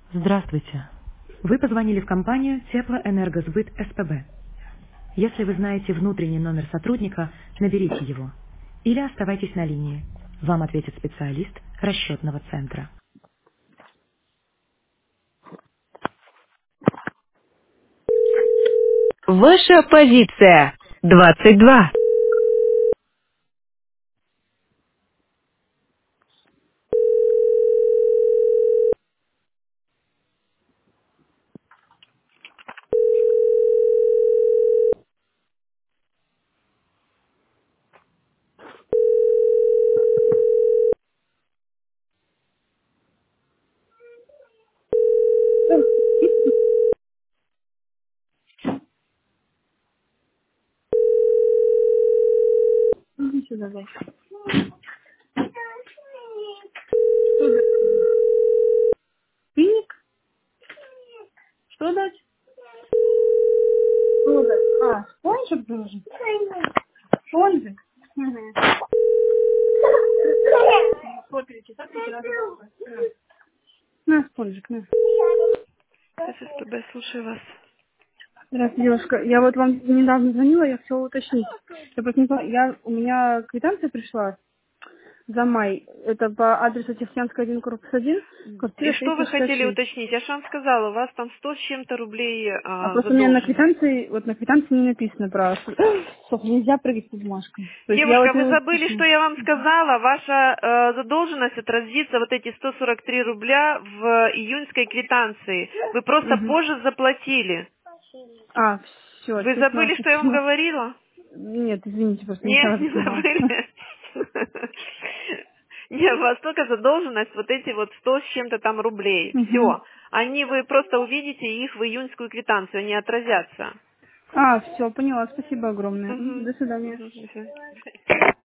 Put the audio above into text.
Здравствуйте. Вы позвонили в компанию Теплоэнергосбыт СПБ. Если вы знаете внутренний номер сотрудника, наберите его. Или оставайтесь на линии. Вам ответит специалист расчетного центра. Ваша позиция 22. Иди сюда, зайчик. Что дать? Финик? Что дать? Что дать? А, спонжик должен? Спонжик? Угу. Смотрите, смотрите, надо пробовать. На, спонжик, на. ССПБ, слушаю вас. Здравствуйте, девушка. Я вот вам недавно звонила, я хотела уточнить. Я просто не поняла, у меня квитанция пришла за май. Это по адресу Тихоокеанская, 1, корпус 1, И квартира что вы хотели 366. уточнить? Я же вам сказала, у вас там 100 с чем-то рублей А просто у меня на задолженность. квитанции, вот на квитанции не написано про... Стоп, нельзя прыгать по бумажкам. То есть я вот Девушка, вы его забыли, что уточню. я вам сказала? Ваша задолженность отразится, вот эти 143 рубля в июньской квитанции. Вы просто Мгм. позже заплатили. А, все, Вы теперь поняла, забыли, что что я вам почему. говорила? Нет, извините, просто не Нет, сразу не поняла. забыли. Нет, у вас только задолженность, вот эти вот 100 с чем-то там рублей. Мгм. Все. Они, вы просто увидите их в июньскую квитанцию, они отразятся. А, все, поняла, спасибо огромное. Мгм. До свидания. Мгм. До свидания.